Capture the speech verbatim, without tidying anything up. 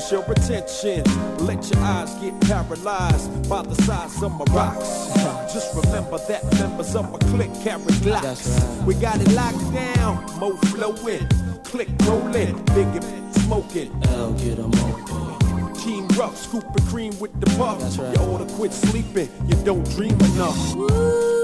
focus your attention. Let your eyes get paralyzed by the size of my rocks. Just remember that members of my clique carry glocks. Right. We got it locked down, mo flowing, click rolling, big and smoking. L get 'em open. Team rough, scoop and cream with the puff. Right. You oughta quit sleeping, you don't dream enough. Woo.